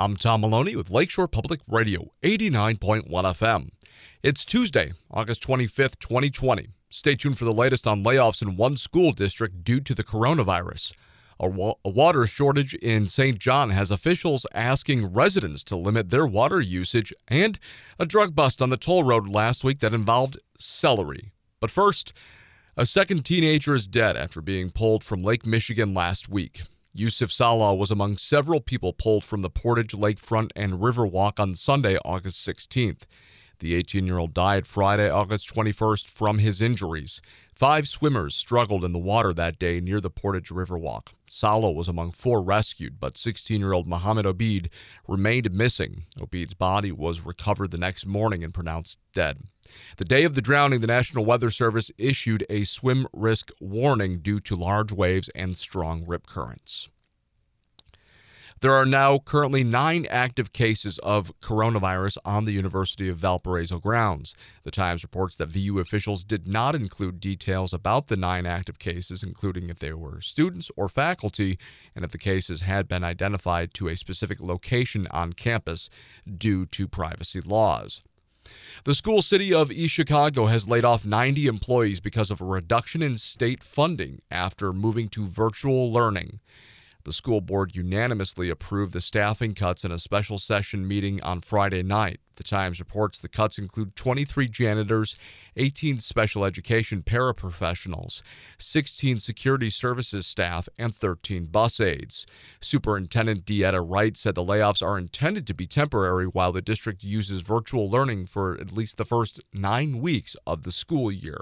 I'm Tom Maloney with Lakeshore Public Radio, 89.1 FM. It's Tuesday, August 25th, 2020. Stay tuned for the latest on layoffs in one school district due to the coronavirus. A water shortage in St. John has officials asking residents to limit their water usage, and a drug bust on the toll road last week that involved celery. But first, a second teenager is dead after being pulled from Lake Michigan last week. Yusuf Salah was among several people pulled from the Portage Lakefront and Riverwalk on Sunday, August 16th. The 18-year-old died Friday, August 21st from his injuries. 5 swimmers struggled in the water that day near the Portage Riverwalk. Salah was among 4 rescued, but 16-year-old Mohammed Obeid remained missing. Obeid's body was recovered the next morning and pronounced dead. The day of the drowning, the National Weather Service issued a swim risk warning due to large waves and strong rip currents. There are now currently 9 active cases of coronavirus on the University of Valparaiso grounds. The Times reports that VU officials did not include details about the 9 active cases, including if they were students or faculty, and if the cases had been identified to a specific location on campus due to privacy laws. The school city of East Chicago has laid off 90 employees because of a reduction in state funding after moving to virtual learning. The school board unanimously approved the staffing cuts in a special session meeting on Friday night. The Times reports the cuts include 23 janitors, 18 special education paraprofessionals, 16 security services staff, and 13 bus aides. Superintendent Deetta Wright said the layoffs are intended to be temporary while the district uses virtual learning for at least the first 9 weeks of the school year.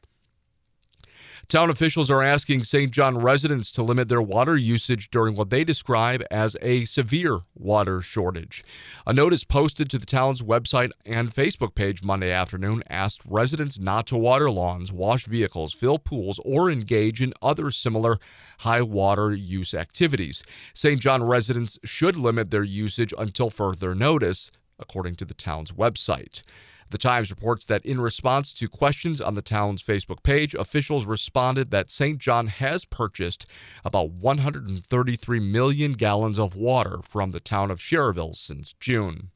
Town officials are asking St. John residents to limit their water usage during what they describe as a severe water shortage. A notice posted to the town's website and Facebook page Monday afternoon asked residents not to water lawns, wash vehicles, fill pools, or engage in other similar high water use activities. St. John residents should limit their usage until further notice, according to the town's website. The Times reports that in response to questions on the town's Facebook page, officials responded that St. John has purchased about 133 million gallons of water from the town of Schererville since June.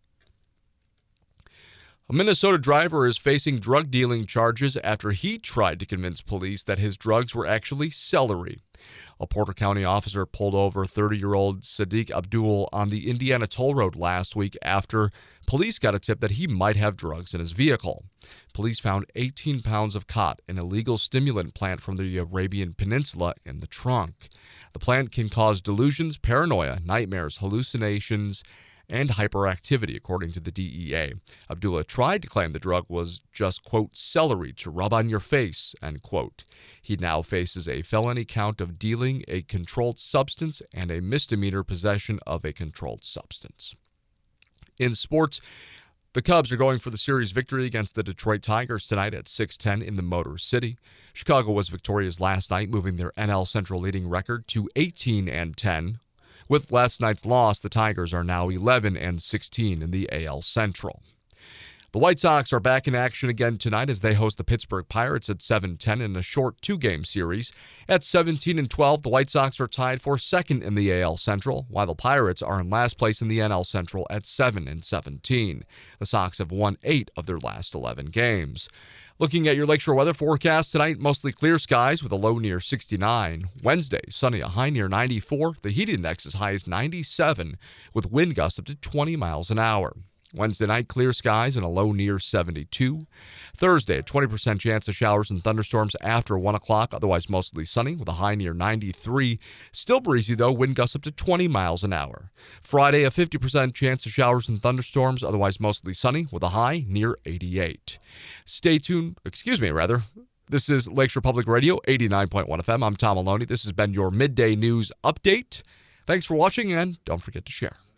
A Minnesota driver is facing drug dealing charges after he tried to convince police that his drugs were actually celery. A Porter County officer pulled over 30-year-old Sadiq Abdul on the Indiana toll road last week after police got a tip that he might have drugs in his vehicle. Police found 18 pounds of khat, an illegal stimulant plant from the Arabian Peninsula, in the trunk. The plant can cause delusions, paranoia, nightmares, hallucinations, and hyperactivity, according to the DEA. Abdullah tried to claim the drug was just, quote, celery to rub on your face, end quote. He now faces a felony count of dealing a controlled substance and a misdemeanor possession of a controlled substance. In sports, the Cubs are going for the series victory against the Detroit Tigers tonight at 6:10 in the Motor City. Chicago was victorious last night, moving their NL Central leading record to 18-10. With last night's loss, the Tigers are now 11-16 in the AL Central. The White Sox are back in action again tonight as they host the Pittsburgh Pirates at 7:10 in a short 2-game series. At 17-12, the White Sox are tied for second in the AL Central, while the Pirates are in last place in the NL Central at 7-17. The Sox have won 8 of their last 11 games. Looking at your Lakeshore weather forecast tonight, mostly clear skies with a low near 69. Wednesday, sunny, a high near 94. The heat index as high as 97, with wind gusts up to 20 miles an hour. Wednesday night, clear skies and a low near 72. Thursday, a 20% chance of showers and thunderstorms after 1 o'clock, otherwise mostly sunny with a high near 93. Still breezy, though, wind gusts up to 20 miles an hour. Friday, a 50% chance of showers and thunderstorms, otherwise mostly sunny with a high near 88. This is Lakeshore Public Radio, 89.1 FM. I'm Tom Maloney. This has been your Midday News Update. Thanks for watching, and don't forget to share.